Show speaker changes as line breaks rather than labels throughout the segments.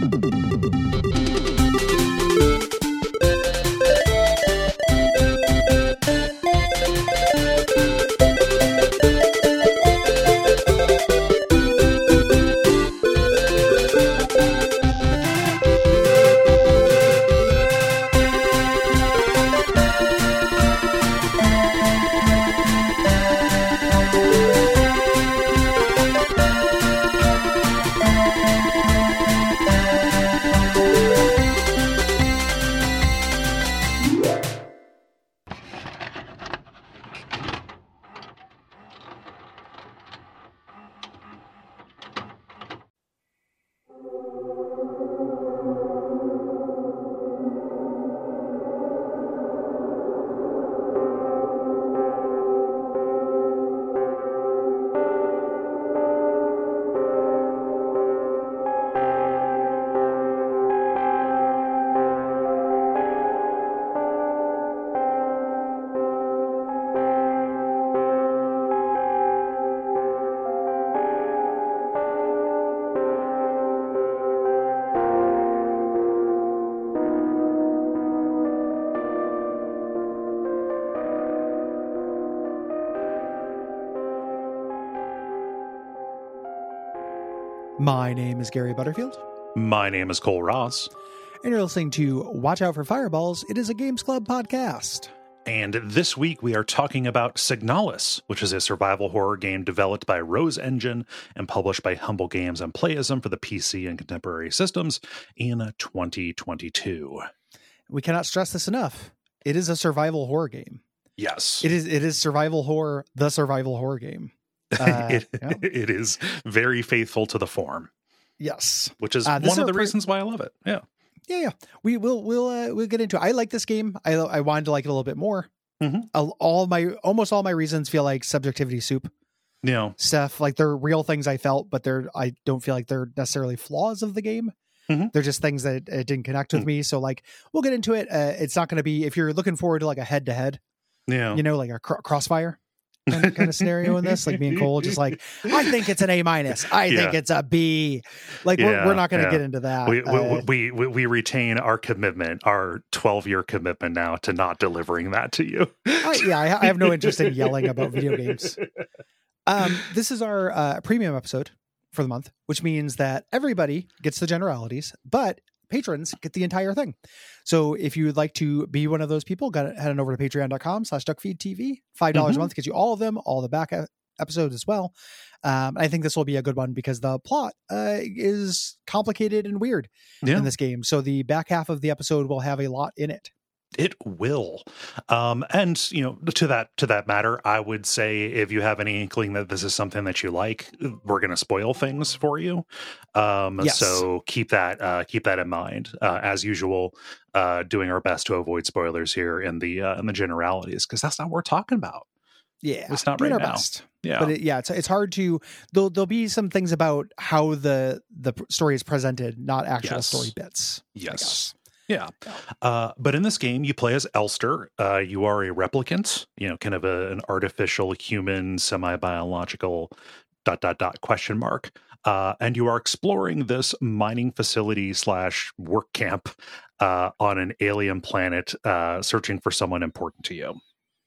My name is Gary Butterfield.
My name is Cole Ross.
And you're listening to Watch Out for Fireballs. It is a Games Club podcast.
And this week we are talking about Signalis, which is a survival horror game developed by Rose Engine and published by Humble Games and Playism for the PC and contemporary systems in 2022.
We cannot stress this enough. It is a survival horror game.
Yes.
It is survival horror, the survival horror game.
It is very faithful to the form.
Yes.
Which is one of the reasons why I love it. Yeah.
Yeah. We'll get into it. I like this game. I wanted to like it a little bit more.
Mm-hmm.
Almost all my reasons feel like subjectivity soup.
Yeah.
Stuff like they're real things I felt, but I don't feel like they're necessarily flaws of the game. Mm-hmm. They're just things that didn't connect with me. So like, we'll get into it. It's not going to be, if you're looking forward to like a head to head, like a crossfire kind of scenario in this, like me and Cole just like, I think it's an A-. I think it's a B. Like we're not going to get into that.
We retain our commitment, our 12-year commitment now to not delivering that to you.
I have no interest in yelling about video games. This is our premium episode for the month, which means that everybody gets the generalities, but patrons get the entire thing. So if you would like to be one of those people, head on over to patreon.com/duckfeedtv. $5 a month gets you all of them, all the back episodes as well. I think this will be a good one because the plot is complicated and weird in this game. So the back half of the episode will have a lot in it.
It will. And to that matter, I would say if you have any inkling that this is something that you like, we're going to spoil things for you. Yes. So keep that in mind. As usual, doing our best to avoid spoilers here in the generalities, because that's not what we're talking about.
Yeah,
it's not right now.
Best. Yeah, but it's hard to. There'll be some things about how the story is presented, not actual story bits.
Yes. Yeah. But in this game, you play as Elster. You are a replicant, kind of an artificial human, semi-biological ... question mark. And you are exploring this mining facility / work camp on an alien planet, searching for someone important to you.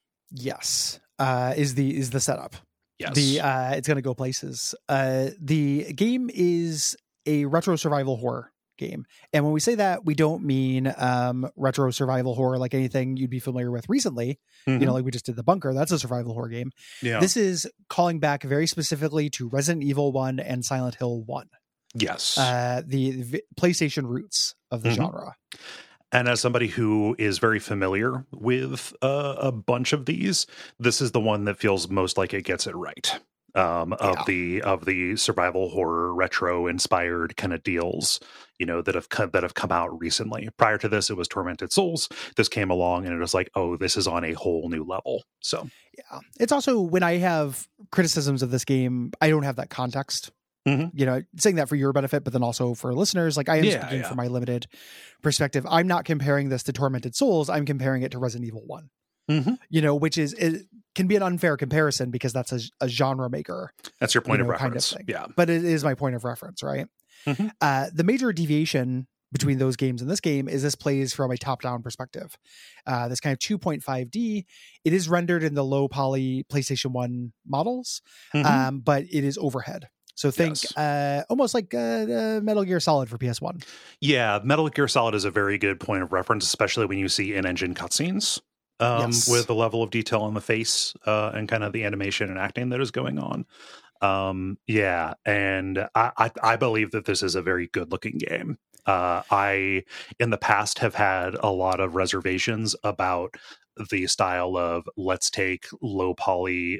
Yes. Is the setup.
Yes.
It's going to go places. The game is a retro survival horror game, and when we say that, we don't mean retro survival horror like anything you'd be familiar with recently. Like we just did The Bunker. That's a survival horror game. This is calling back very specifically to Resident Evil 1 and Silent Hill 1.
Yes.
The PlayStation roots of the genre.
And as somebody who is very familiar with a bunch of these, this is the one that feels most like it gets it right. Of the survival horror retro inspired kind of deals, that have come out recently. Prior to this, it was Tormented Souls. This came along and it was like, oh, this is on a whole new level. So
it's also, when I have criticisms of this game, I don't have that context. Saying that for your benefit, but then also for listeners, like I am speaking from my limited perspective. I'm not comparing this to Tormented Souls. I'm comparing it to Resident Evil 1. which it can be an unfair comparison because that's a genre maker.
That's your point of reference.
Kind of thing. But it is my point of reference, right? The major deviation between those games and this game is this plays from a top-down perspective. This kind of 2.5D, it is rendered in the low poly PlayStation 1 models, but it is overhead. So think almost like Metal Gear Solid for PS1.
Yeah, Metal Gear Solid is a very good point of reference, especially when you see in-engine cutscenes with the level of detail on the face and kind of the animation and acting that is going on. And I believe that this is a very good-looking game. I, in the past, have had a lot of reservations about the style of let's take low poly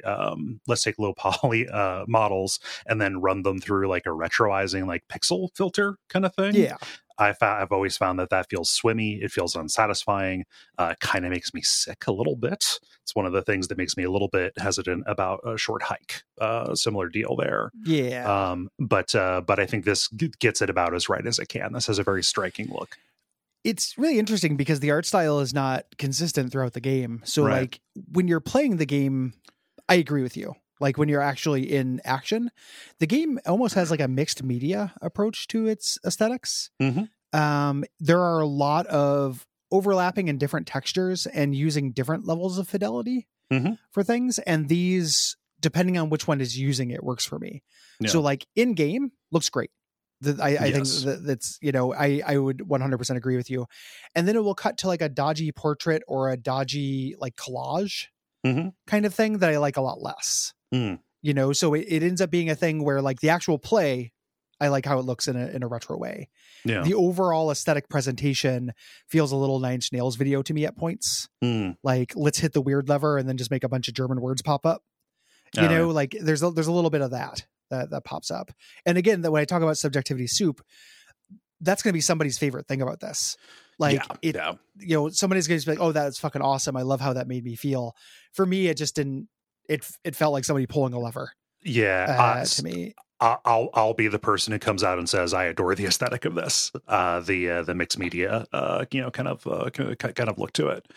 models and then run them through like a retroizing like pixel filter kind of thing. I've always found that feels swimmy. It feels unsatisfying. Kind of makes me sick a little bit. It's one of the things that makes me a little bit hesitant about a short hike. Similar deal there. But I think this gets it about as right as it can. This has a very striking look.
It's really interesting because the art style is not consistent throughout the game. So like when you're playing the game, I agree with you. Like when you're actually in action, the game almost has like a mixed media approach to its aesthetics. There are a lot of overlapping and different textures and using different levels of fidelity for things. And these, depending on which one is using it, works for me. So like in game looks great. I think that's, I would 100% agree with you. And then it will cut to like a dodgy portrait or a dodgy like collage kind of thing that I like a lot less. So it ends up being a thing where like the actual play, I like how it looks in a retro way. The overall aesthetic presentation feels a little Nine Inch Nails video to me at points. Like let's hit the weird lever and then just make a bunch of German words pop up. Like there's a little bit of that pops up. And again, that when I talk about subjectivity soup, that's going to be somebody's favorite thing about this. Like somebody's going to be like, oh, that's fucking awesome. I love how that made me feel. For me, it just didn't, it felt like somebody pulling a lever. To me.
I'll be the person who comes out and says I adore the aesthetic of this, the mixed media, kind of look to it,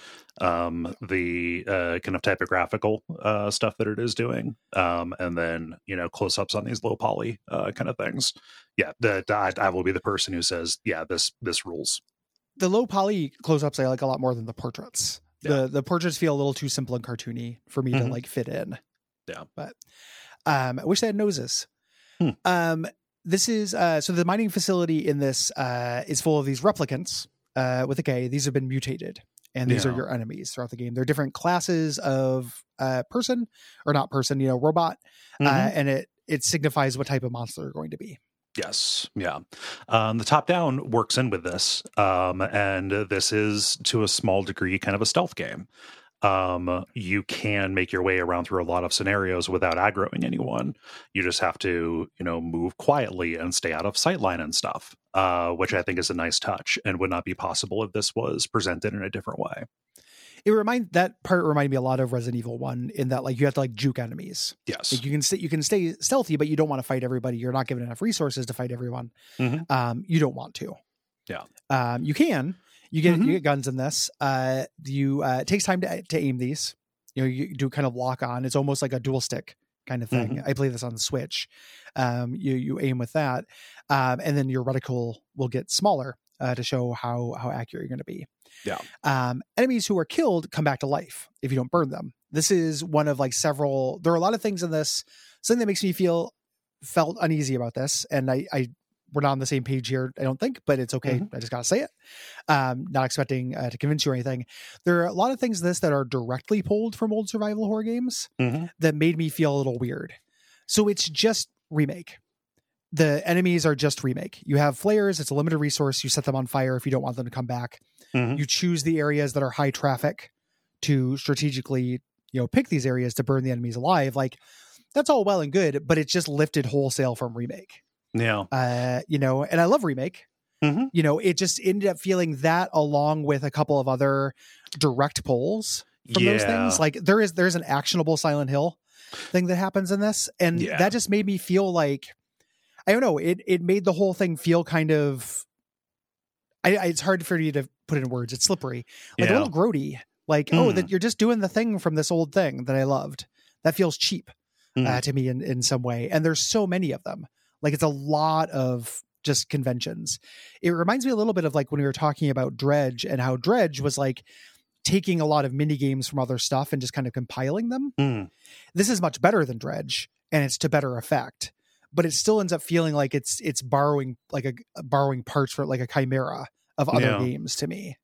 the kind of typographical stuff that it is doing, and then close-ups on these low poly kind of things. I will be the person who says, this rules.
The low poly close-ups I like a lot more than the portraits. The portraits feel a little too simple and cartoony for me to like fit in. But I wish they had noses. This is so the mining facility in this is full of these replicants with a K. These have been mutated, and these are your enemies throughout the game. They're different classes of person or not person, robot, and it signifies what type of monster they're going to be.
Yes. Yeah. The top down works in with this, and this is to a small degree kind of a stealth game. You can make your way around through a lot of scenarios without aggroing anyone. You just have to, move quietly and stay out of sightline and stuff, which I think is a nice touch and would not be possible if this was presented in a different way.
That part reminded me a lot of Resident Evil 1 in that like you have to like juke enemies.
Yes.
Like you can stay stealthy, but you don't want to fight everybody. You're not given enough resources to fight everyone. You don't want to.
Yeah.
You can. You get guns in this. It takes time to aim these. You do kind of lock on. It's almost like a dual stick kind of thing. I play this on the Switch. You aim with that, and then your reticle will get smaller to show how accurate you're going to be. Enemies who are killed come back to life if you don't burn them. This is one of like several. There are a lot of things in this. Something that makes me felt uneasy about this, and we're not on the same page here, I don't think, but it's okay. I just got to say it. Not expecting to convince you or anything. There are a lot of things in this that are directly pulled from old survival horror games that made me feel a little weird. So it's just remake. The enemies are just remake. You have flares. It's a limited resource. You set them on fire if you don't want them to come back. You choose the areas that are high traffic to strategically, pick these areas to burn the enemies alive. Like that's all well and good, but it's just lifted wholesale from remake.
Yeah.
And I love remake. It just ended up feeling that along with a couple of other direct pulls from those things. Like there's an actionable Silent Hill thing that happens in this. And that just made me feel like, I don't know, it made the whole thing feel kind of, it's hard for you to put it in words. It's slippery, like a little grody. Like, that you're just doing the thing from this old thing that I loved. That feels cheap to me in some way. And there's so many of them. Like, it's a lot of just conventions. It reminds me a little bit of like when we were talking about Dredge and how Dredge was like taking a lot of mini games from other stuff and just kind of compiling them. This is much better than Dredge, and it's to better effect, but it still ends up feeling like it's borrowing borrowing parts for like a chimera of other games to me.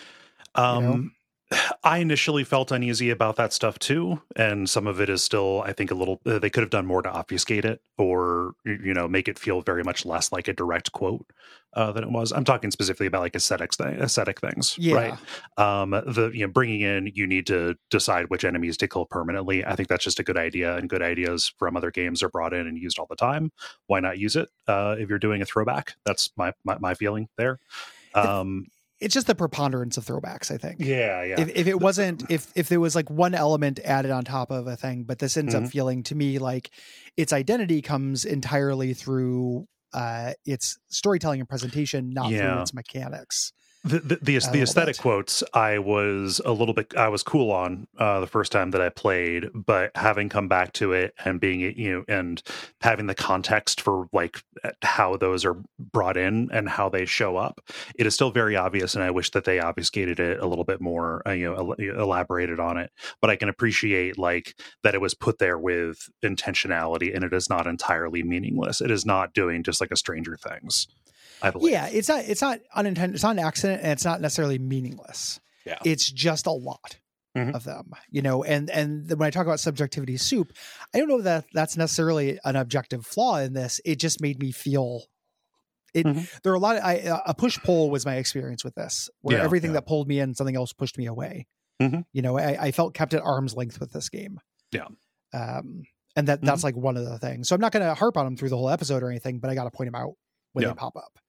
I initially felt uneasy about that stuff too, and some of it is still, I think, a little. They could have done more to obfuscate it, or make it feel very much less like a direct quote than it was. I'm talking specifically about like aesthetic things, right? Bringing in, you need to decide which enemies to kill permanently. I think that's just a good idea, and good ideas from other games are brought in and used all the time. Why not use it if you're doing a throwback? That's my feeling there.
It's just the preponderance of throwbacks, I think.
Yeah.
If it wasn't, if there was like one element added on top of a thing, but this ends up feeling to me like its identity comes entirely through its storytelling and presentation, not through its mechanics.
The aesthetic quotes, I was cool on the first time that I played, but having come back to it and being, and having the context for like how those are brought in and how they show up, it is still very obvious. And I wish that they obfuscated it a little bit more, elaborated on it. But I can appreciate like that it was put there with intentionality, and it is not entirely meaningless. It is not doing just like a Stranger Things.
Yeah, it's not unintended. It's not an accident, and it's not necessarily meaningless.
Yeah,
it's just a lot of them, And when I talk about subjectivity soup, I don't know that that's necessarily an objective flaw in this. It just made me feel it. There are a lot of a push pull was my experience with this, where everything that pulled me in, something else pushed me away. I felt kept at arm's length with this game.
Yeah,
and that's like one of the things. So I'm not going to harp on them through the whole episode or anything, but I got to point them out when they pop up.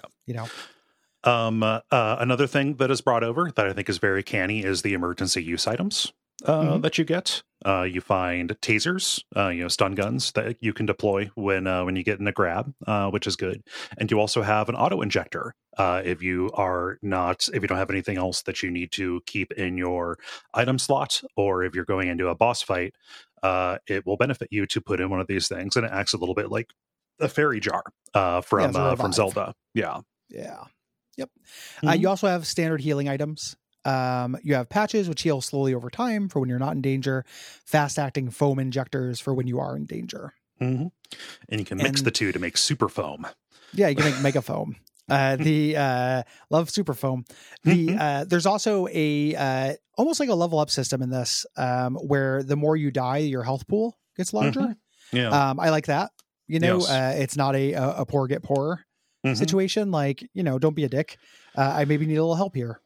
Another thing that is brought over that I think is very canny is the emergency use items that you get. You find tasers, stun guns that you can deploy when you get in a grab, which is good. And you also have an auto injector. If you don't have anything else that you need to keep in your item slot, or if you're going into a boss fight, it will benefit you to put in one of these things, and it acts a little bit like a fairy jar from Zelda. Yeah.
Yep. You also have standard healing items. You have patches, which heal slowly over time for when you're not in danger. Fast acting foam injectors for when you are in danger.
And you can mix the two to make super foam.
Yeah, you can make mega foam. Love super foam. There's also a almost like a level up system in this, where the more you die, your health pool gets larger. I like that. It's not a poor get poorer situation. Like, don't be a dick. I maybe need a little help here.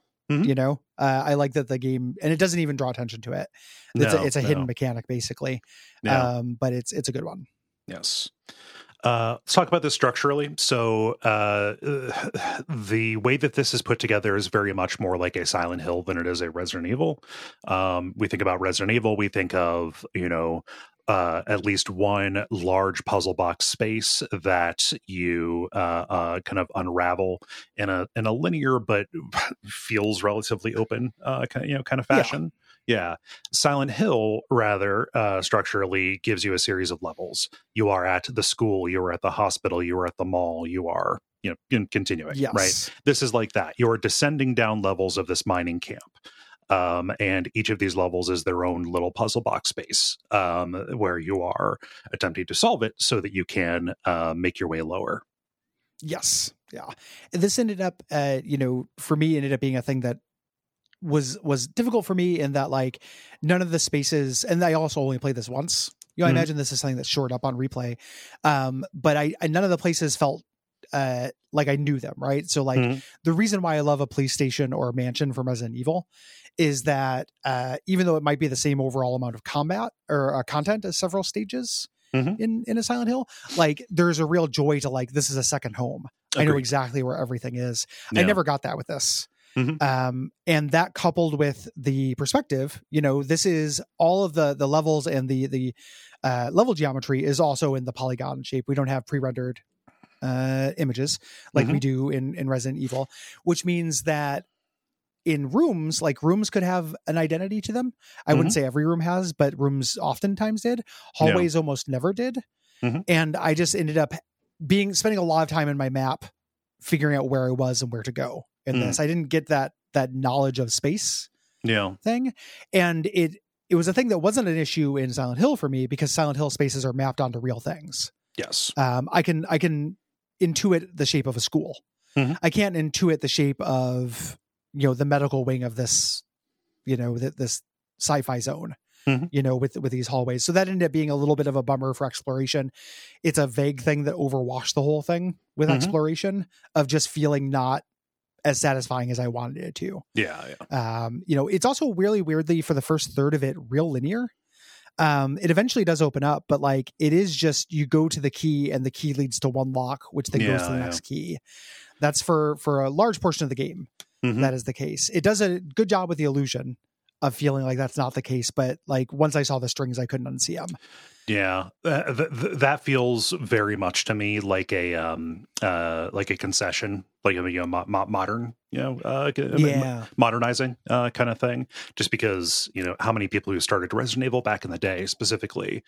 I like that the game, and it doesn't even draw attention to it. It's a hidden mechanic basically. But it's a good one.
Yes. Let's talk about this structurally. So the way that this is put together is very much more like a Silent Hill than it is a Resident Evil. We think about Resident Evil, we think of, at least one large puzzle box space that you kind of unravel in a linear but feels relatively open kind of fashion. Yeah. Silent Hill, rather, structurally gives you a series of levels. You are at the school, you are at the hospital, you are at the mall, you are, continuing, right? This is like that. You're descending down levels of this mining camp. And each of these levels is their own little puzzle box space, where you are attempting to solve it so that you can make your way lower.
Yes. Yeah. This ended up, for me, ended up being a thing that was difficult for me in that, like, none of the spaces, and I also only played this once. I imagine this is something that's shored up on replay. But I none of the places felt like I knew them, right? So like the reason why I love a police station or a mansion from Resident Evil is that even though it might be the same overall amount of combat or content as several stages in a Silent Hill, like there's a real joy to like, this is a second home. Agreed. I know exactly where everything is. Yeah. I never got that with this. And that coupled with the perspective, this is all of the levels, and the level geometry is also in the polygon shape. We don't have pre-rendered images like we do in Resident Evil, which means that in rooms, like rooms could have an identity to them. I wouldn't say every room has, but rooms oftentimes did. Hallways almost never did. And I just ended up spending a lot of time in my map figuring out where I was and where to go in this. I didn't get that knowledge of space thing. And it was a thing that wasn't an issue in Silent Hill for me, because Silent Hill spaces are mapped onto real things.
Yes.
I can intuit the shape of a school. I can't intuit the shape of, the medical wing of this, this sci-fi zone, with these hallways. So that ended up being a little bit of a bummer for exploration. It's a vague thing that overwashed the whole thing with exploration, of just feeling not as satisfying as I wanted it to.
Yeah.
It's also really weirdly, for the first third of it, real linear. It eventually does open up, but like it is just, you go to the key and the key leads to one lock, which then goes to the next key. That's for a large portion of the game. That is the case. It does a good job with the illusion of feeling like that's not the case, but like once I saw the strings, I couldn't unsee them.
Yeah, that feels very much to me like a concession, like modern, modernizing kind of thing. Just because how many people who started Resident Evil back in the day, specifically,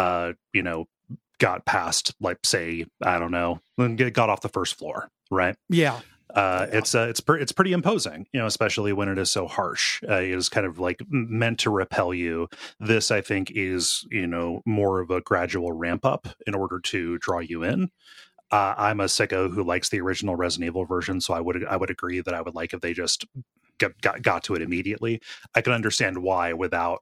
got past, like, say, I don't know, got off the first floor, right?
Yeah.
It's pretty imposing, especially when it is so harsh. It is kind of like meant to repel you. This, I think, is more of a gradual ramp up in order to draw you in. I'm a sicko who likes the original Resident Evil version, so I would agree that I would like if they just got to it immediately. I can understand why without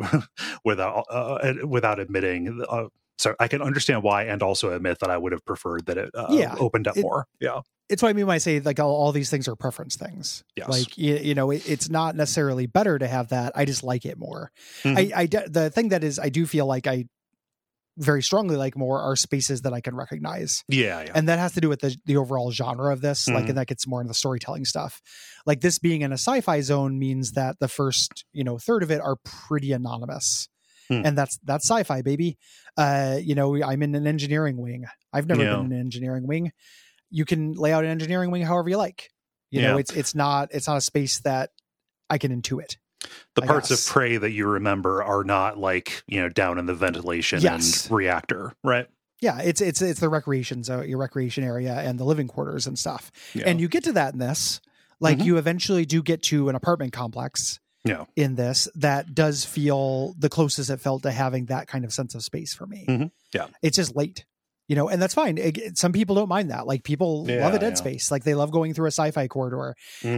admitting. So I can understand why, and also admit that I would have preferred that it opened up more. Yeah.
It's what I mean when I say like all these things are preference things.
Yes.
Like, it's not necessarily better to have that. I just like it more. The thing that is, I do feel like I very strongly like more are spaces that I can recognize.
Yeah.
And that has to do with the overall genre of this. Like, and that gets more into the storytelling stuff. Like, this being in a sci-fi zone means that the first, third of it are pretty anonymous. And that's sci-fi, baby. I'm in an engineering wing. I've never been in an engineering wing. You can lay out an engineering wing however you like. It's not a space that I can intuit.
The parts of Prey that you remember are not like, down in the ventilation and reactor, right?
Yeah, it's the recreation zone, your recreation area, and the living quarters and stuff. Yeah. And you get to that in this. Like, you eventually do get to an apartment complex.
Yeah.
In this, that does feel the closest it felt to having that kind of sense of space for me.
Yeah.
It's just late, and that's fine. Some people don't mind that. Like, people love a dead space. Like, they love going through a sci-fi corridor.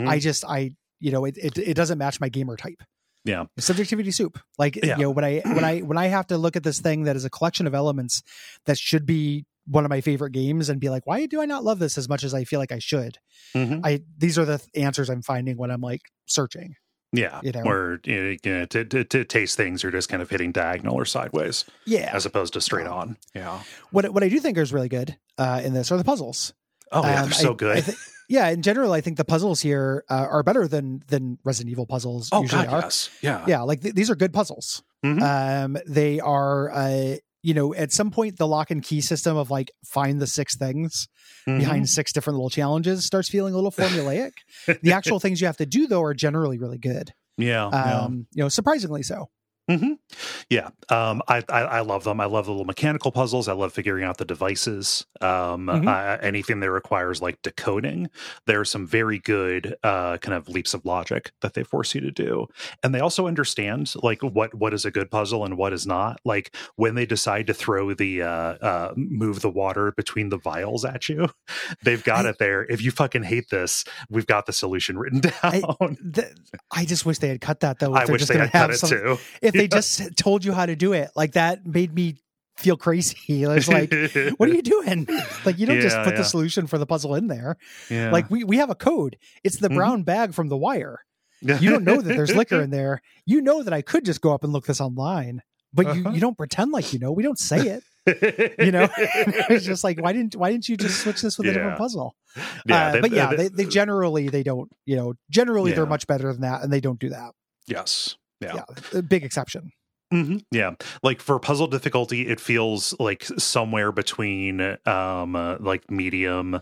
It doesn't match my gamer type.
Yeah.
Subjectivity soup. Like, when I have to look at this thing that is a collection of elements that should be one of my favorite games and be like, why do I not love this as much as I feel like I should? These are the answers I'm finding when I'm like searching.
Yeah, where to taste things are just kind of hitting diagonal or sideways, as opposed to straight on. Yeah.
What I do think is really good in this are the puzzles.
Oh yeah, they're so good.
In general, I think the puzzles here are better than Resident Evil puzzles usually are.
Yes. Yeah.
Yeah, like these are good puzzles. They are. At some point, the lock and key system of like find the 6 things behind 6 different little challenges starts feeling a little formulaic. The actual things you have to do, though, are generally really good.
Yeah.
Surprisingly so.
Yeah. I love them. I love the little mechanical puzzles. I love figuring out the devices. Anything that requires like decoding. There are some very good kind of leaps of logic that they force you to do. And they also understand like what is a good puzzle and what is not. Like when they decide to throw the move the water between the vials at you, they've got it there. If you fucking hate this, we've got the solution written down.
I just wish they had cut that though.
I wish they had cut it too.
If they just told you how to do it, like that made me feel crazy. It's like, what are you doing? Like, you don't just put the solution for the puzzle in there. Yeah. Like we have a code. It's the brown bag from The Wire. You don't know that there's liquor in there. You know that I could just go up and look this online, but you don't pretend like we don't say it. It's just like, why didn't you just switch this with a different puzzle? They generally don't. They're much better than that, and they don't do that.
Yes. Yeah,
a big exception.
Yeah, like for puzzle difficulty, it feels like somewhere between like medium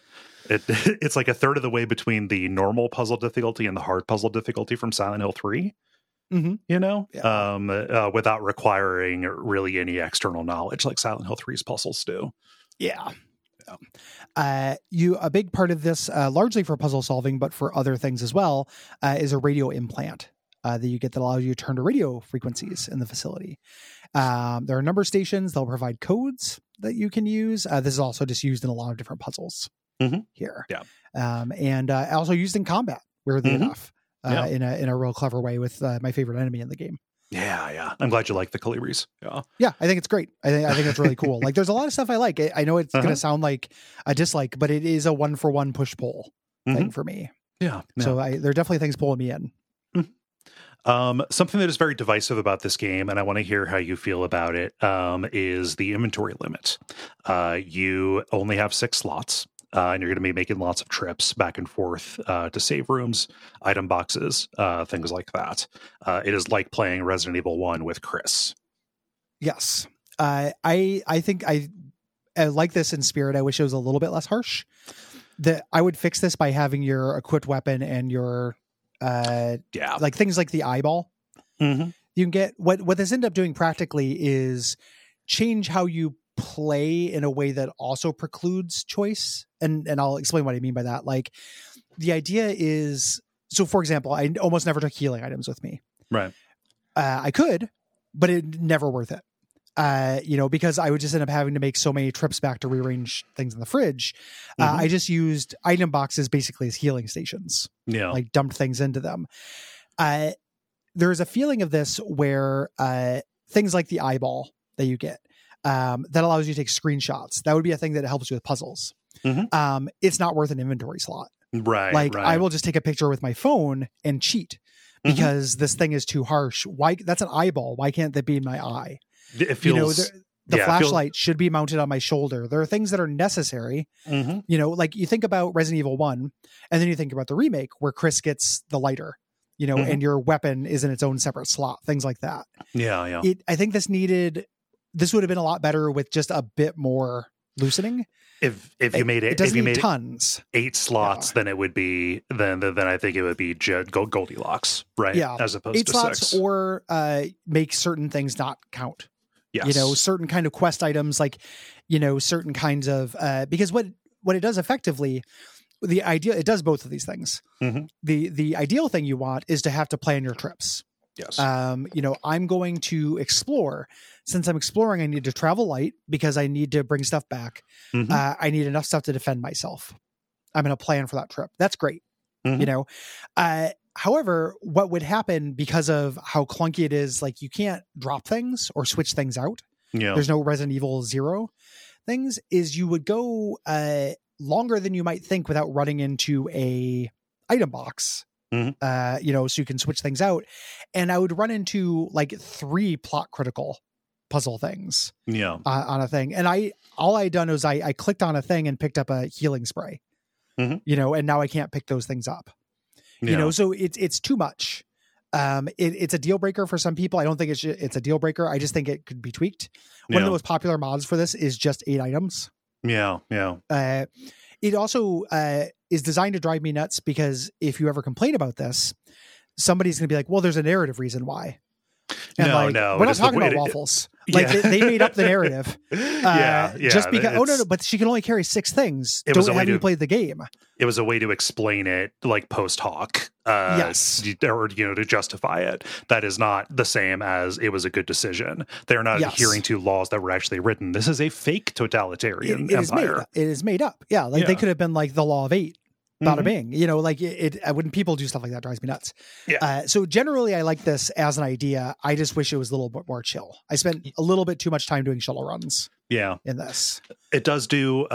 It's like a third of the way between the normal puzzle difficulty and the hard puzzle difficulty from Silent Hill 3.
Mm-hmm.
You know,
Yeah.
without requiring really any external knowledge like Silent Hill 3's puzzles do.
Yeah. A big part of this, largely for puzzle solving, but for other things as well, is a radio implant that you get that allows you to turn to radio frequencies in the facility. There are a number of stations. They'll provide codes that you can use. This is also just used in a lot of different puzzles here.
Yeah.
And also used in combat, weirdly enough, in a real clever way with my favorite enemy in the game.
Yeah. I'm glad you like the Kalibris.
Yeah, I think it's great. I think it's really cool. Like, there's a lot of stuff I like. I know it's going to sound like a dislike, but it is a 1-for-1 push-pull thing for me.
Yeah.
So there are definitely things pulling me in.
Something that is very divisive about this game, and I want to hear how you feel about it, is the inventory limit. You only have 6 slots. And you're going to be making lots of trips back and forth to save rooms, item boxes, things like that. It is like playing Resident Evil 1 with Chris.
Yes. I think I like this in spirit. I wish it was a little bit less harsh. I would fix this by having your equipped weapon and your like things like the eyeball.
Mm-hmm.
You can get what this ended up doing practically is change how you play in a way that also precludes choice. And I'll explain what I mean by that. Like, the idea is, so for example, I almost never took healing items with me.
Right.
I could, but it never worth it. Because I would just end up having to make so many trips back to rearrange things in the fridge. I just used item boxes basically as healing stations.
Yeah.
Like, dumped things into them. There's a feeling of this where things like the eyeball that you get, that allows you to take screenshots. That would be a thing that helps you with puzzles. It's not worth an inventory slot.
Right.
Like, I will just take a picture with my phone and cheat because this thing is too harsh. Why? That's an eyeball. Why can't that be my eye?
It feels,
the flashlight should be mounted on my shoulder. There are things that are necessary. Like, you think about Resident Evil 1, and then you think about the remake where Chris gets the lighter, and your weapon is in its own separate slot, things like that.
Yeah.
I think this would have been a lot better with just a bit more loosening.
If you made it,
doesn't need tons.
8 slots, then it would be then I think it would be Goldilocks, right?
Yeah,
as opposed
8
to
slots,
6,
or make certain things not count.
Yes.
Certain kind of quest items, like certain kinds of because what it does effectively, the idea, it does both of these things. The ideal thing you want is to have to plan your trips.
Yes.
I'm going to explore. Since I'm exploring, I need to travel light because I need to bring stuff back. I need enough stuff to defend myself. I'm going to plan for that trip. That's great. However, what would happen because of how clunky it is, like, you can't drop things or switch things out.
Yeah.
There's no Resident Evil 0 things, is you would go longer than you might think without running into a item box. So you can switch things out. And I would run into like 3 plot critical puzzle things on a thing. And all I done was I clicked on a thing and picked up a healing spray, and now I can't pick those things up, so it's too much. It's a deal breaker for some people. I don't think it's a deal breaker. I just think it could be tweaked. One of the most popular mods for this is just 8 items.
Yeah.
It also is designed to drive me nuts because if you ever complain about this, somebody's going to be like, well, there's a narrative reason why. And
no.
We're not talking about waffles. Like, they made up the narrative. Just because, but she can only carry 6 things. Don't have you played the game.
It was a way to explain it, like, post hoc.
Yes.
Or, to justify it. That is not the same as it was a good decision. They're not adhering to laws that were actually written. This is a fake totalitarian empire.
It is made up. Yeah. Like, they could have been like the law of 8. Bada bing, when people do stuff like that, drives me nuts. So generally I like this as an idea. I just wish it was a little bit more chill. I spent a little bit too much time doing shuttle runs. In this, it does do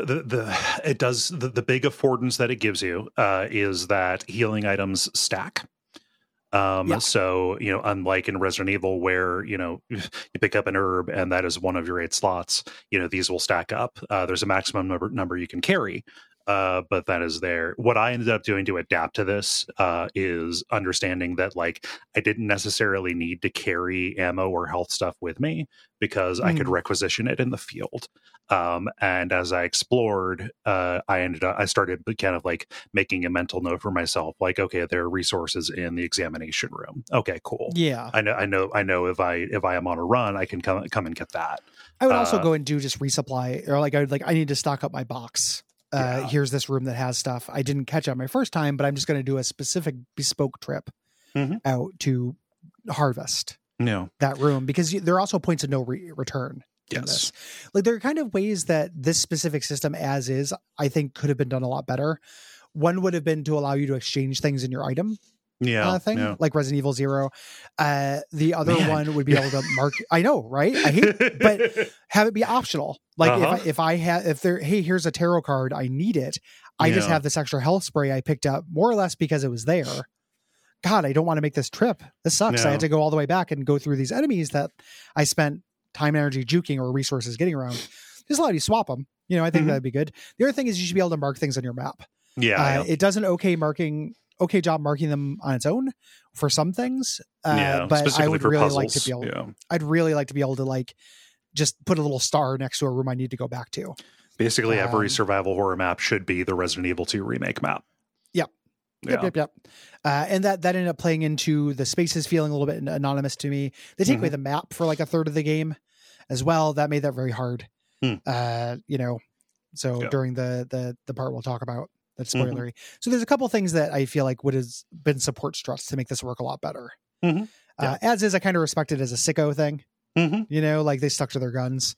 the big affordance that it gives you is that healing items stack. So, unlike in Resident Evil where, you pick up an herb and that is one of your 8 slots, these will stack up. There's a maximum number you can carry. but that is there. What I ended up doing to adapt to this is understanding that like I didn't necessarily need to carry ammo or health stuff with me because I could requisition it in the field. And as I explored, I started kind of like making a mental note for myself, like, okay, there are resources in the examination room. Okay, cool.
Yeah,
I know if I am on a run, I can come and get that.
I would also go and do just resupply, or like I need to stock up my box. Here's this room that has stuff I didn't catch on my first time, but I'm just going to do a specific bespoke trip out to harvest that room, because there are also points of no return.
Yes.
Like there are kind of ways that this specific system as is, I think could have been done a lot better. One would have been to allow you to exchange things in your item thing, like Resident Evil 0. The other one would be able to mark. I know, right? I hate it, but have it be optional. Like hey, here's a tarot card, I need it. I just have this extra health spray I picked up more or less because it was there. God, I don't want to make this trip. This sucks. I had to go all the way back and go through these enemies that I spent time, energy, juking, or resources getting around. Just allow you to swap them. I think that'd be good. The other thing is you should be able to mark things on your map. It does an okay job marking them on its own for some things. But I would really like to be able. I'd really like to be able to like just put a little star next to a room I need to go back to.
Basically, every survival horror map should be the Resident Evil 2 remake map.
Yep. And that ended up playing into the spaces feeling a little bit anonymous to me. They take away the map for like a third of the game as well. That made that very hard. So during the part we'll talk about that's spoilery. So there's a couple things that I feel like would have been support struts to make this work a lot better. As is, I kind of respect it as a sicko thing. Like they stuck to their guns.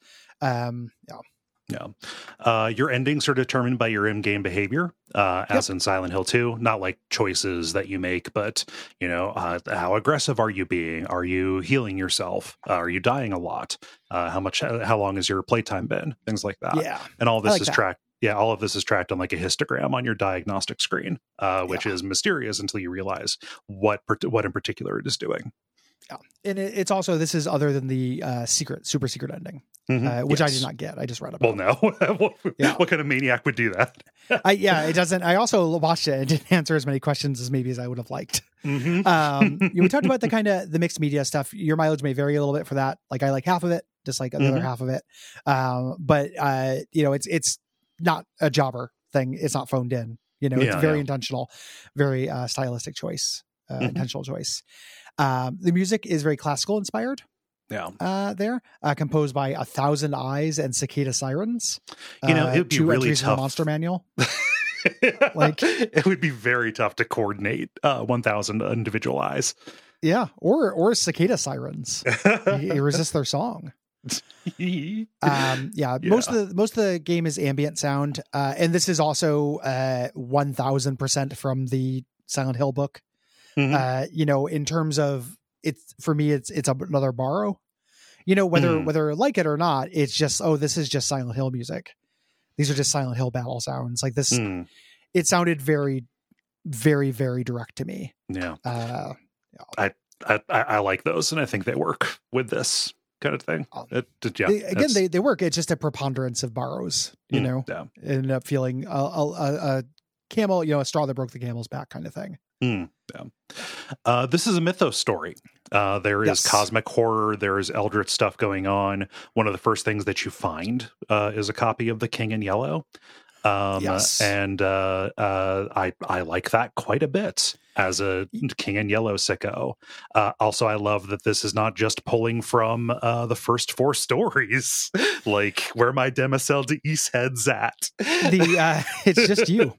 Your endings are determined by your in-game behavior, as in Silent Hill 2, not like choices that you make, but how aggressive are you being? Are you healing yourself? Are you dying a lot? How long has your playtime been? Things like that. And all this is tracked. All of this is tracked on like a histogram on your diagnostic screen, which is mysterious until you realize what in particular it is doing.
And it's also, this is other than the super secret ending, which I did not get. I just read about.
Well, no. What kind of maniac would do that?
It doesn't. I also watched it and didn't answer as many questions as maybe as I would have liked. We talked about the mixed media stuff. Your mileage may vary a little bit for that. Like I like half of it, just like the other half of it. But it's not a jobber thing. It's not phoned in. It's very intentional, very stylistic choice, intentional choice. The music is very classical inspired. Composed by 1,000 Eyes and Cicada Sirens.
It'd be really tough.
Monster manual.
It would be very tough to coordinate 1,000 individual eyes.
Yeah, or Cicada Sirens. You resist their song. Most of the game is ambient sound, and this is also 1,000% from the Silent Hill book. In terms of it's, for me, it's another borrow, whether like it or not, it's just, this is just Silent Hill music. These are just Silent Hill battle sounds like this. It sounded very, very, very direct to me.
I like those, and I think they work with this kind of thing.
They work. It's just a preponderance of borrows, ended up feeling a camel, a straw that broke the camel's back kind of thing.
This is a mythos story. There is cosmic horror. There's eldritch stuff going on. One of the first things that you find is a copy of The King in Yellow. And I like that quite a bit as a King in Yellow sicko. Also, I love that this is not just pulling from the first 4 stories, like where my demoiselle d'Ys head's at.
It's just you.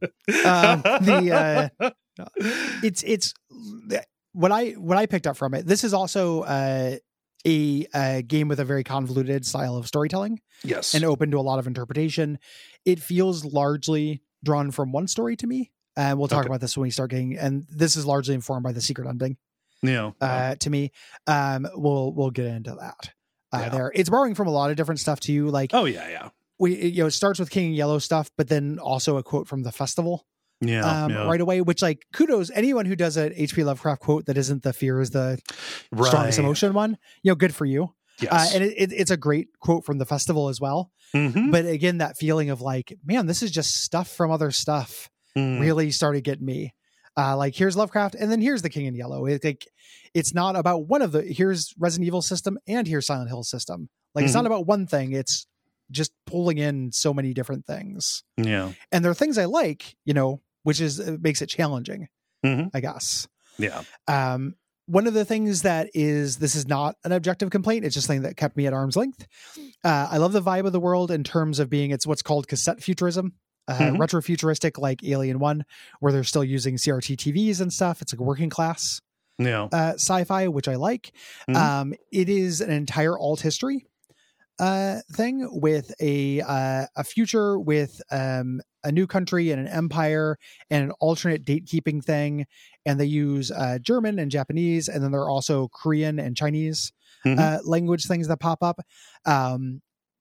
It's what I picked up from it. This is also a game with a very convoluted style of storytelling.
Yes.
And open to a lot of interpretation. It feels largely drawn from one story to me. And we'll talk about this when we start getting, and this is largely informed by the secret ending. To me. We'll get into that. There. It's borrowing from a lot of different stuff too. Like, it starts with King in Yellow stuff, but then also a quote from the festival. Right away, which like kudos anyone who does an HP Lovecraft quote that isn't the fear is the strongest emotion one, good for you.
Yes.
And it's a great quote from the festival as well.
Mm-hmm.
But again, that feeling of like, man, this is just stuff from other stuff really started getting me. Like, here's Lovecraft, and then here's The King in Yellow. It's not about one of the, here's Resident Evil system, and here's Silent Hill system. Like, it's not about one thing. It's just pulling in so many different things.
Yeah.
And there are things I like, which makes it challenging, I guess.
Yeah.
One of the things this is not an objective complaint. It's just something that kept me at arm's length. I love the vibe of the world in terms of it's what's called cassette futurism, retrofuturistic, like Alien 1, where they're still using CRT TVs and stuff. It's like working class sci-fi, which I like. It is an entire alt history thing with a future with a new country and an empire and an alternate date keeping thing, and they use German and Japanese, and then there are also Korean and Chinese language things that pop up. I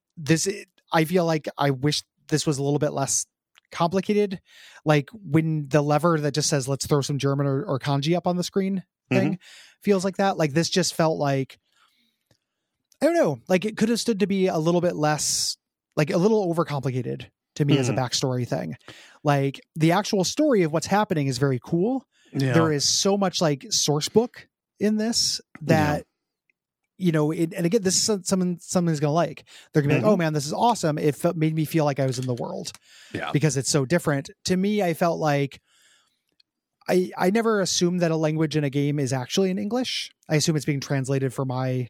feel like I wish this was a little bit less complicated, like when the lever that just says let's throw some German or kanji up on the screen thing feels like that. Like, this just felt like, I don't know, like it could have stood to be a little bit less, like a little overcomplicated to me as a backstory thing. Like, the actual story of what's happening is very cool. There is so much like source book in this that, and again, this is something's going to like. They're going to be like, oh man, this is awesome. It made me feel like I was in the world because it's so different. To me, I felt like I never assume that a language in a game is actually in English. I assume it's being translated for my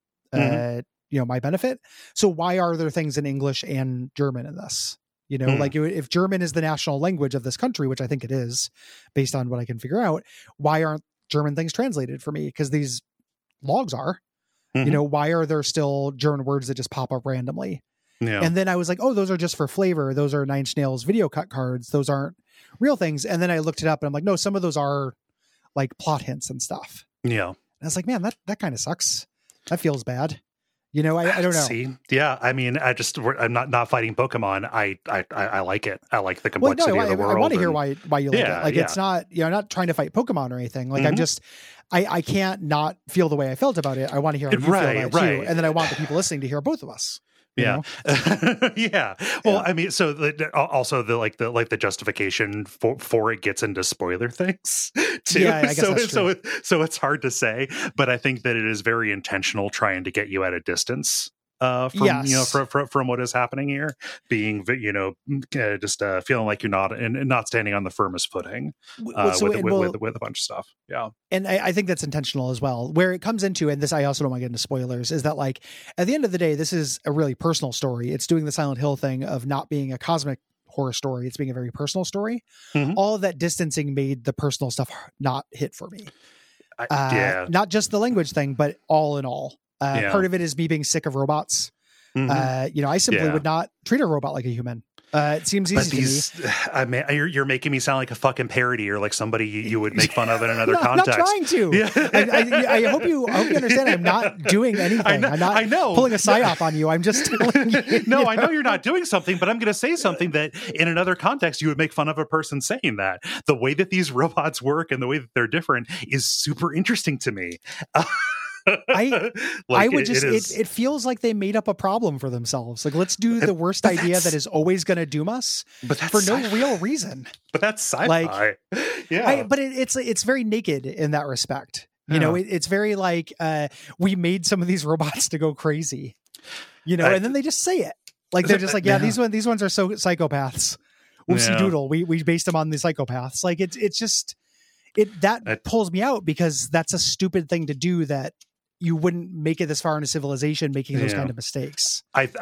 my benefit. So why are there things in English and German in this? Like, if German is the national language of this country, which I think it is based on what I can figure out, why aren't German things translated for me? Because these logs are, why are there still German words that just pop up randomly? Yeah. And then I was like, oh, those are just for flavor. Those are Nine Inch Nails video cut cards. Those aren't real things. And then I looked it up and I'm like, no, some of those are like plot hints and stuff.
Yeah.
And I was like, man, that kind of sucks. That feels bad. I don't know.
See, yeah. I mean, I'm not fighting Pokemon. I like it. I like the complexity of the world.
I want to hear why you like it. Like, it's not, I'm not trying to fight Pokemon or anything. Like, I'm just, I can't not feel the way I felt about it. I want to hear how you feel about it too. And then I want the people listening to hear both of us.
Yeah. Yeah. Well, I mean, so also the justification for it gets into spoiler things too.
Yeah, I guess that's true.
So it's hard to say, but I think that it is very intentional trying to get you at a distance from what is happening here, being just feeling like you're not standing on the firmest footing with a bunch of stuff. Yeah,
and I think that's intentional as well. Where it comes into, and this I also don't want to get into spoilers, is that like at the end of the day, this is a really personal story. It's doing the Silent Hill thing of not being a cosmic horror story. It's being a very personal story. All of that distancing made the personal stuff not hit for me. Not just the language thing, but all in all. Part of it is me being sick of robots. I simply would not treat a robot like a human. It seems easy to me.
I mean, you're making me sound like a fucking parody or like somebody you would make fun of in another context.
I'm not trying to. Yeah. I hope you understand. I'm not doing anything. I'm not pulling a psyop on you. I'm just telling you.
No, I know you're not doing something, but I'm going to say something that in another context you would make fun of a person saying that. The way that these robots work and the way that they're different is super interesting to me.
It feels like they made up a problem for themselves. Like, let's do the worst idea that is always going to doom us, but for no real reason.
But that's sci-fi.
Like, but it's very naked in that respect. It's very like we made some of these robots to go crazy, and then they just say it. Like, they're just like, these ones are so psychopaths. Whoopsie doodle. We based them on the psychopaths. Like, it's just that pulls me out because that's a stupid thing to do that you wouldn't make it this far into civilization making those kind of mistakes.
There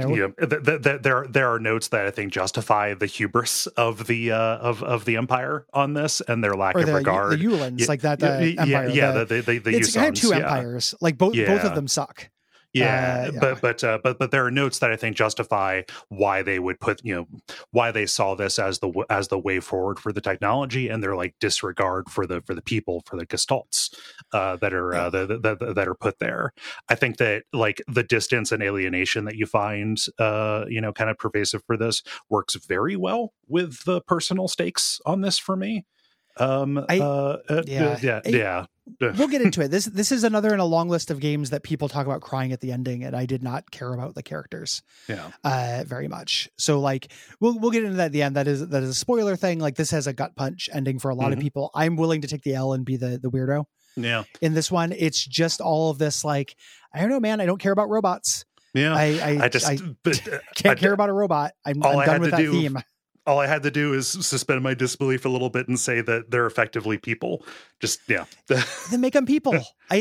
are notes that I think justify the hubris of the empire on this and their lack of regard.
The Yulins, like that empire.
The
it's kind of two empires. Like both of them suck.
But there are notes that I think justify why they would put, why they saw this as the way forward for the technology and their like disregard for the people, for the gestalts that are put there. I think that like the distance and alienation that you find, kind of pervasive for this works very well with the personal stakes on this for me.
we'll get into it. This is another in a long list of games that people talk about crying at the ending, and I did not care about the characters very much. So like we'll get into that at the end. That is a spoiler thing. Like this has a gut punch ending for a lot of people. I'm willing to take the L and be the weirdo.
Yeah.
In this one, it's just all of this like, I don't know, man, I don't care about robots.
Yeah.
I can't care about a robot. I'm done with that theme.
All I had to do is suspend my disbelief a little bit and say that they're effectively people. Just, yeah.
Then make them people. why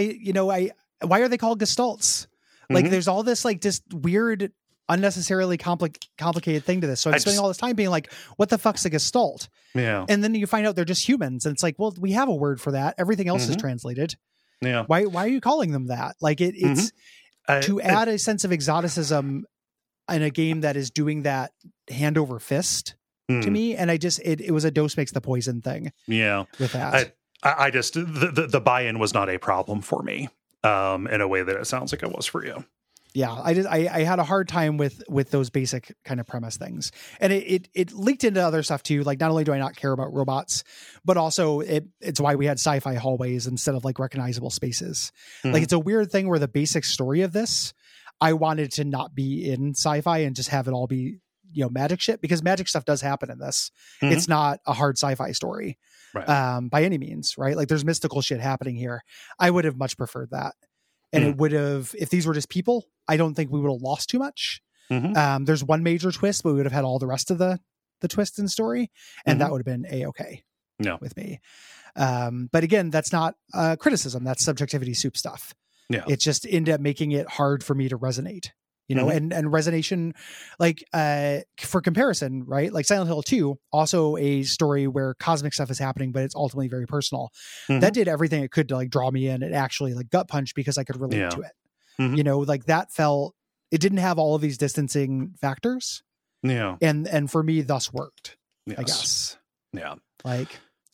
are they called gestalts? Like there's all this like just weird, unnecessarily complicated thing to this. So I'm spending all this time being like, what the fuck's a gestalt? Yeah. And then you find out they're just humans. And it's like, well, we have a word for that. Everything else is translated. Yeah. Why are you calling them that? Like it's to add a sense of exoticism in a game that is doing that hand over fist to me. And it was a dose makes the poison thing. Yeah. With that.
I just, the buy-in was not a problem for me in a way that it sounds like it was for you.
Yeah. I had a hard time with those basic kind of premise things. And it leaked into other stuff too. Like not only do I not care about robots, but also it's why we had sci-fi hallways instead of like recognizable spaces. Like it's a weird thing where the basic story of this, I wanted to not be in sci-fi and just have it all be, magic shit, because magic stuff does happen in this. It's not a hard sci-fi story by any means, right? Like there's mystical shit happening here. I would have much preferred that. And it would have, if these were just people, I don't think we would have lost too much. There's one major twist, but we would have had all the rest of the twists in story. And that would have been A-okay with me. But again, that's not criticism. That's subjectivity soup stuff. Yeah. It just ended up making it hard for me to resonate, and resonation, like, for comparison, right? Like Silent Hill 2, also a story where cosmic stuff is happening, but it's ultimately very personal. That did everything it could to like draw me in and actually like gut punch because I could relate to it. Like that it didn't have all of these distancing factors. Yeah. And for me, thus worked, I guess. Yeah. Like,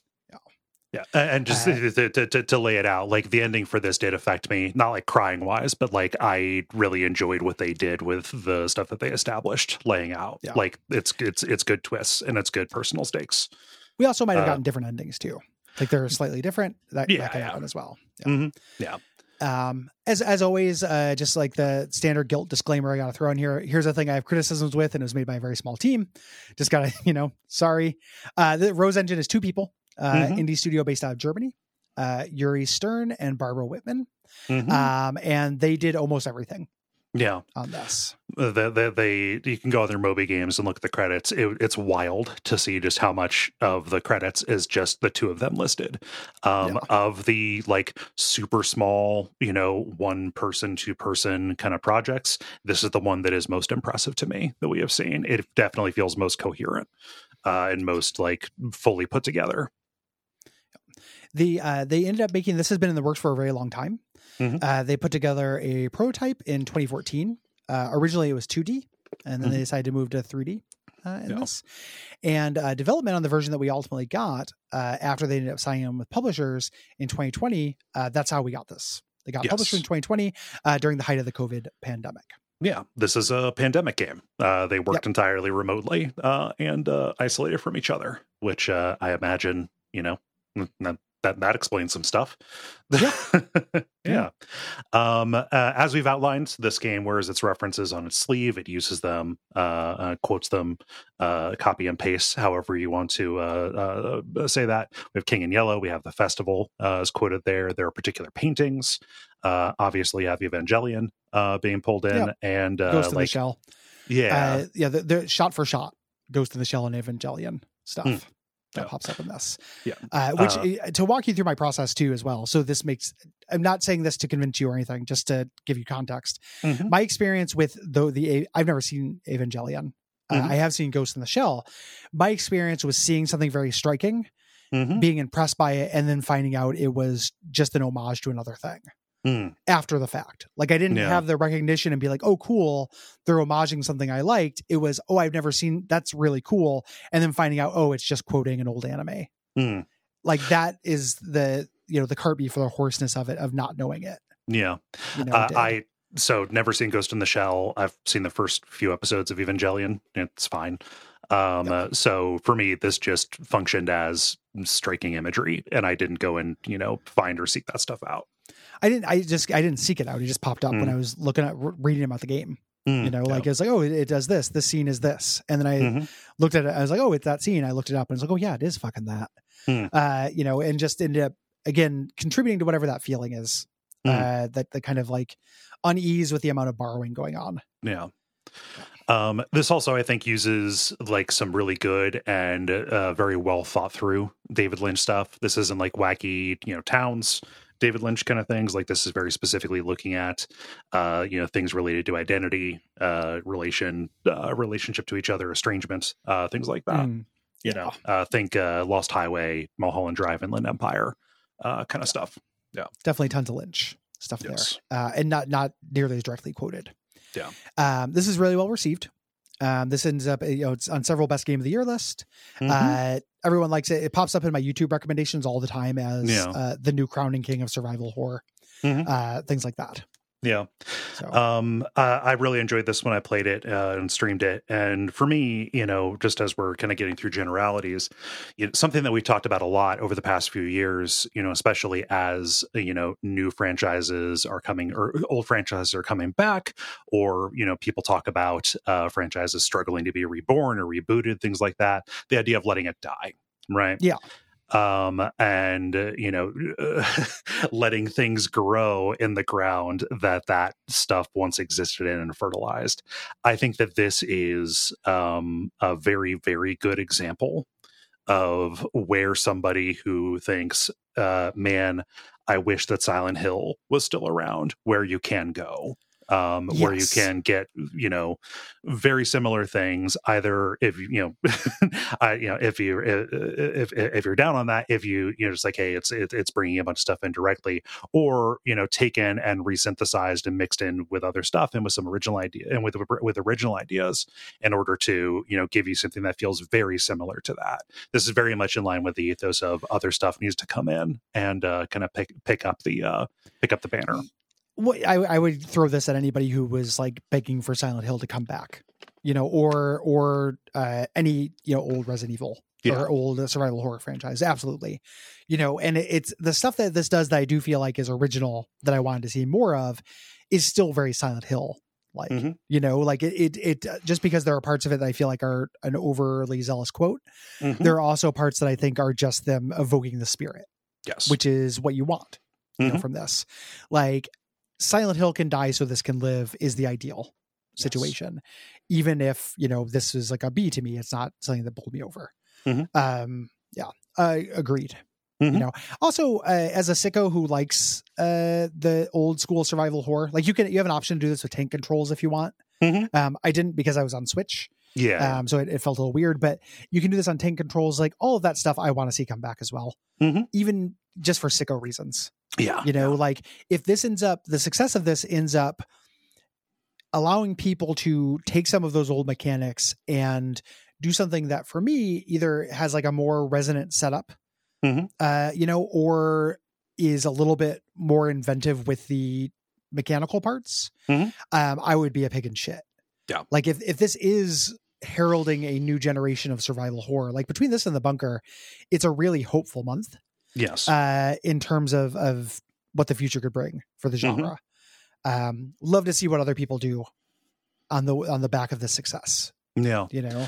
yeah, and just to lay it out, like the ending for this did affect me, not like crying wise, but like I really enjoyed what they did with the stuff that they established, laying out. Yeah. Like it's good twists and it's good personal stakes.
We also might have gotten different endings too. Like they're slightly different. That can happen as well. Yeah. As always, just like the standard guilt disclaimer I got to throw in here. Here's a thing I have criticisms with, and it was made by a very small team. Just got to, sorry. The Rose Engine is 2 people. Indie studio based out of Germany, Yuri Stern and Barbara Whitman. And they did almost everything. Yeah. On this.
You can go on their Moby Games and look at the credits. It's wild to see just how much of the credits is just the 2 of them listed. Of the like super small, 1-person, 2-person kind of projects, this is the one that is most impressive to me that we have seen. It definitely feels most coherent and most like fully put together.
They ended up making, this has been in the works for a very long time. They put together a prototype in 2014. Originally it was 2D, and then they decided to move to 3D in this. And development on the version that we ultimately got after they ended up signing them with publishers in 2020, that's how we got this. They got published in 2020 during the height of the COVID pandemic.
Yeah, this is a pandemic game. They worked entirely remotely and isolated from each other, which I imagine, that explains some stuff. Yeah. As we've outlined, this game wears its references on its sleeve. It uses them, quotes them, copy and paste, however you want to say that. We have King in Yellow. We have the festival is quoted there. There are particular paintings. Obviously, you have Evangelion being pulled in, and
Ghost in the Shell. Yeah, the shot for shot Ghost in the Shell and Evangelion stuff. That pops up in this. Which to walk you through my process too as well. So this makes, I'm not saying this to convince you or anything, just to give you context. My experience with I've never seen Evangelion. I have seen Ghost in the Shell. My experience was seeing something very striking, being impressed by it, and then finding out it was just an homage to another thing. After the fact. Like I didn't have the recognition and be like, oh, cool, they're homaging something I liked. It was, oh, I've never seen, that's really cool. And then finding out, oh, it's just quoting an old anime. Like that is the cart before the hoarseness of it, of not knowing it.
Yeah. So never seen Ghost in the Shell. I've seen the first few episodes of Evangelion. It's fine. So for me, this just functioned as striking imagery, and I didn't go and find or seek that stuff out.
I didn't seek it out. It just popped up when I was looking at reading about the game. Like it's like, oh, it does this. This scene is this, and then I looked at it. I was like, oh, it's that scene. I looked it up, and I was like, oh yeah, it is fucking that. And just ended up again contributing to whatever that feeling is. That the kind of like unease with the amount of borrowing going on.
Yeah. This also, I think, uses like some really good and very well thought through David Lynch stuff. This isn't like wacky, towns David Lynch kind of things. Like this is very specifically looking at, things related to identity, relationship to each other, estrangement, things like that. Think Lost Highway, Mulholland Drive, Inland Empire, kind of stuff. Yeah,
definitely tons of Lynch stuff there, and not nearly as directly quoted.
Yeah.
This is really well received. This ends up, it's on several best game of the year list. Everyone likes it. It pops up in my YouTube recommendations all the time as the new crowning king of survival horror, things like that.
Yeah. So. I really enjoyed this when I played it and streamed it. And for me, just as we're kind of getting through generalities, something that we've talked about a lot over the past few years, especially as, new franchises are coming or old franchises are coming back, or, people talk about franchises struggling to be reborn or rebooted, things like that. The idea of letting it die. Right.
Yeah.
Letting things grow in the ground that stuff once existed in and fertilized. I think that this is a very, very good example of where somebody who thinks, man, I wish that Silent Hill was still around, where you can go. Where you can get, very similar things. Either if if you're down on that, if just like, hey, it's bringing a bunch of stuff in directly, or taken and resynthesized and mixed in with other stuff and with some original idea and with original ideas in order to give you something that feels very similar to that. This is very much in line with the ethos of other stuff needs to come in and kind of pick up the banner.
Well, I would throw this at anybody who was like begging for Silent Hill to come back, or any old Resident Evil or old survival horror franchise. Absolutely, and it's the stuff that this does that I do feel like is original that I wanted to see more of is still very Silent Hill like. Like it just because there are parts of it that I feel like are an overly zealous quote. There are also parts that I think are just them evoking the spirit, which is what you want from this, like. Silent Hill can die so this can live is the ideal situation. Even if, this is like a B to me, it's not something that bowled me over. Agreed. Also as a sicko who likes the old school survival horror, like you have an option to do this with tank controls if you want. I didn't because I was on Switch. So it felt a little weird, but you can do this on tank controls, like all of that stuff I want to see come back as well. Even just for sicko reasons. Like if this ends up, the success of this ends up allowing people to take some of those old mechanics and do something that for me either has like a more resonant setup, or is a little bit more inventive with the mechanical parts. I would be a pig in shit.
Yeah.
Like if this is heralding a new generation of survival horror, like between this and The Bunker, it's a really hopeful month.
Yes.
In terms of what the future could bring for the genre. Love to see what other people do on the back of this success.
Yeah.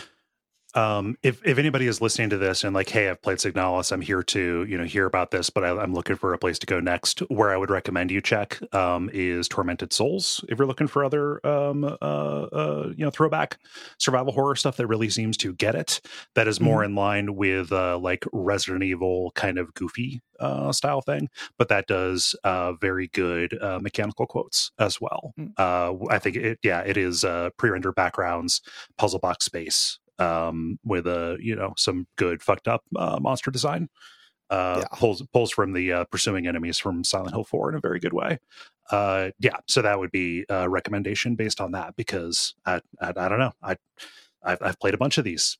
If anybody is listening to this and like, hey, I've played Signalis, I'm here to, hear about this, but I'm looking for a place to go next, where I would recommend you check is Tormented Souls. If you're looking for other, throwback survival horror stuff that really seems to get it, that is more in line with like Resident Evil kind of goofy style thing, but that does very good mechanical quotes as well. I think it is pre-rendered backgrounds, puzzle box space, with some good fucked up monster design. Pulls from the pursuing enemies from Silent Hill 4 in a very good way. So that would be a recommendation based on that, because I don't know, I've played a bunch of these.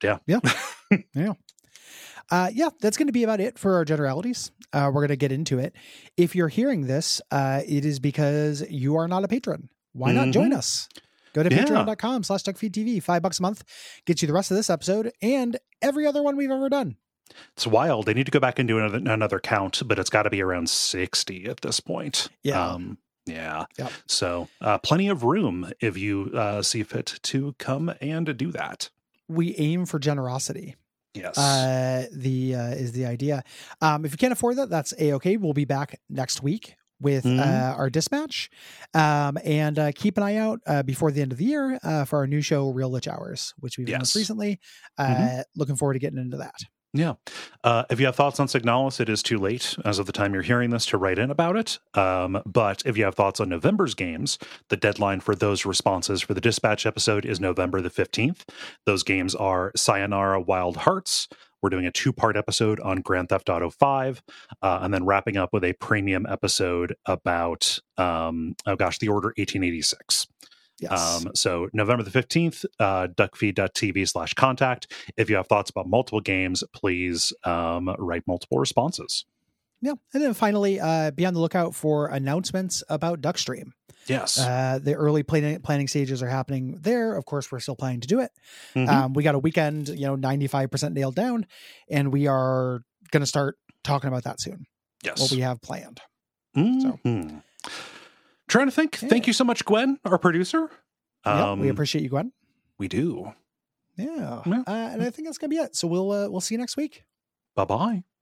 That's going to be about it for our generalities. We're going to get into it. If you're hearing this, it is because you are not a patron. Why not join us? Go to patreon.com/duckfeedtv. $5 a month gets you the rest of this episode and every other one we've ever done.
It's wild. They need to go back and do another count, but it's got to be around 60 at this point.
Yeah.
Yeah.
Yep.
So plenty of room if you see fit to come and do that.
We aim for generosity.
Yes.
Is the idea. If you can't afford that, that's A-okay. We'll be back next week with our dispatch. And keep an eye out before the end of the year for our new show, Real Lich Hours, which we've announced recently. Looking forward to getting into that.
Yeah. If you have thoughts on Signalis, it is too late as of the time you're hearing this to write in about it. But if you have thoughts on November's games, the deadline for those responses for the dispatch episode is November the 15th. Those games are Sayonara Wild Hearts. We're doing a 2-part episode on Grand Theft Auto 5, and then wrapping up with a premium episode about, The Order 1886.
Yes.
So November the 15th, duckfeed.tv/contact. If you have thoughts about multiple games, please write multiple responses.
Yeah. And then finally, be on the lookout for announcements about Duckstream.
Yes.
The early planning stages are happening there. Of course, we're still planning to do it. We got a weekend, 95% nailed down, and we are going to start talking about that soon.
Yes.
What we have planned.
So. Trying to think. Yeah. Thank you so much, Gwen, our producer.
We appreciate you, Gwen.
We do.
Yeah. And I think that's going to be it. So we'll see you next week.
Bye-bye.